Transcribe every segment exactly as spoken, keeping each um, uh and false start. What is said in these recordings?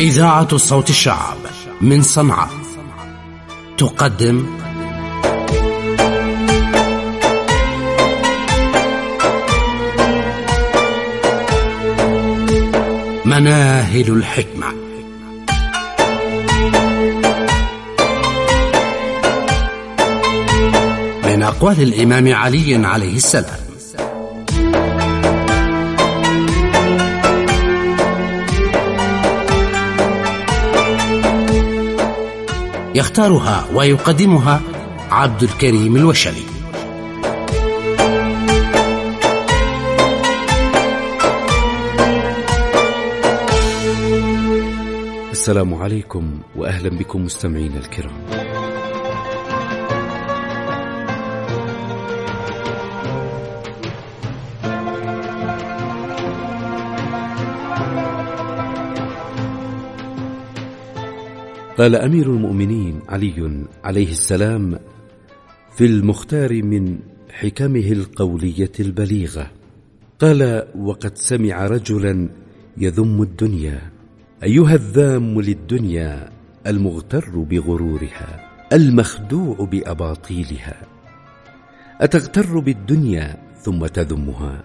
إذاعة صوت الشعب من صنعاء تقدم مناهل الحكمة. من أقوال الإمام علي عليه السلام. يختارها ويقدمها عبد الكريم الوشلي. السلام عليكم وأهلا بكم مستمعين الكرام. قال أمير المؤمنين علي عليه السلام في المختار من حكمه القولية البليغة، قال: وقد سمع رجلا يذم الدنيا: أيها الذام للدنيا المغتر بغرورها المخدوع بأباطيلها، أتغتر بالدنيا ثم تذمها؟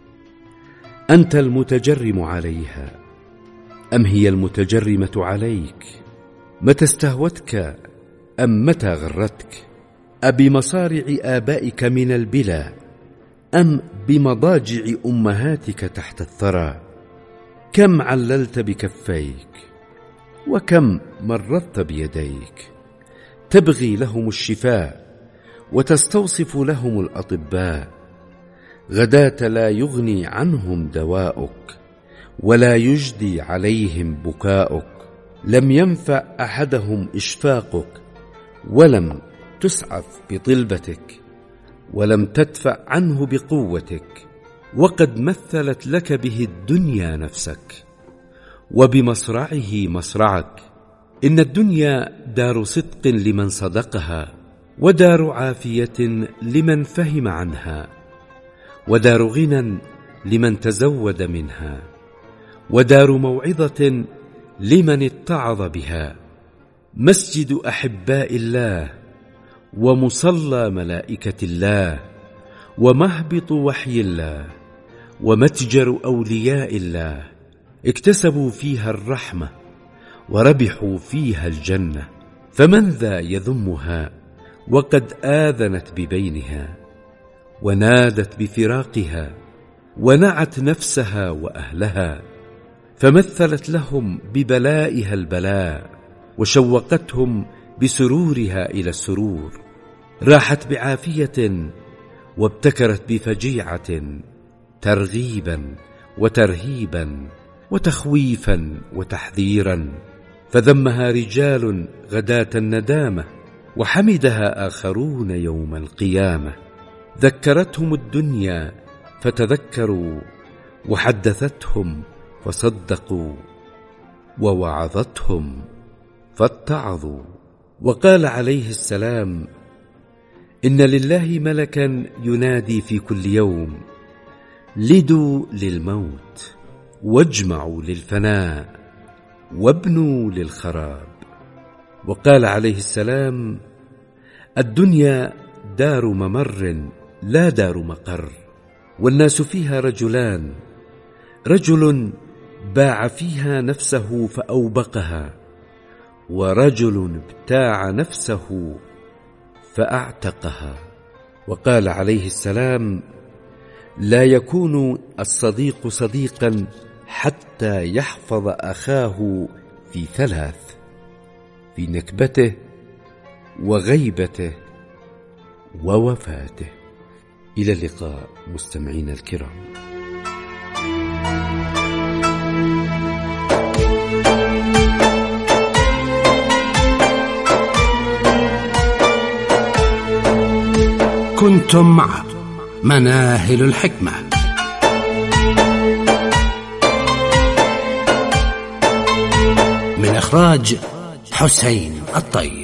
أنت المتجرم عليها أم هي المتجرمة عليك؟ متى استهوتك أم متى غرتك؟ أبمصارع آبائك من البلا أم بمضاجع أمهاتك تحت الثرى؟ كم عللت بكفيك وكم مرضت بيديك، تبغي لهم الشفاء وتستوصف لهم الأطباء، غداة لا يغني عنهم دواؤك ولا يجدي عليهم بكاؤك، لم ينفع أحدهم إشفاقك ولم تسعف بطلبتك ولم تدفع عنه بقوتك، وقد مثلت لك به الدنيا نفسك وبمصرعه مصرعك. إن الدنيا دار صدق لمن صدقها، ودار عافية لمن فهم عنها، ودار غنى لمن تزود منها، ودار موعظة لمن اتعظ بها، مسجد أحباء الله ومصلى ملائكة الله ومهبط وحي الله ومتجر أولياء الله، اكتسبوا فيها الرحمة وربحوا فيها الجنة، فمن ذا يذمها وقد آذنت ببينها ونادت بفراقها ونعت نفسها وأهلها، فمثلت لهم ببلائها البلاء وشوقتهم بسرورها إلى السرور، راحت بعافية وابتكرت بفجيعة، ترغيبا وترهيبا وتخويفا وتحذيرا، فذمها رجال غداة الندامة وحمدها آخرون يوم القيامة. ذكرتهم الدنيا فتذكروا وحدثتهم فصدقوا ووعظتهم فاتعظوا. وقال عليه السلام: إن لله ملكا ينادي في كل يوم: لدوا للموت واجمعوا للفناء وابنوا للخراب. وقال عليه السلام: الدنيا دار ممر لا دار مقر، والناس فيها رجلان: رجل باع فيها نفسه فأوبقها، ورجل ابتاع نفسه فأعتقها. وقال عليه السلام: لا يكون الصديق صديقا حتى يحفظ أخاه في ثلاث: في نكبته وغيبته ووفاته. إلى اللقاء مستمعين الكرام. كنتم مع مناهل الحكمة من إخراج حسين الطيب.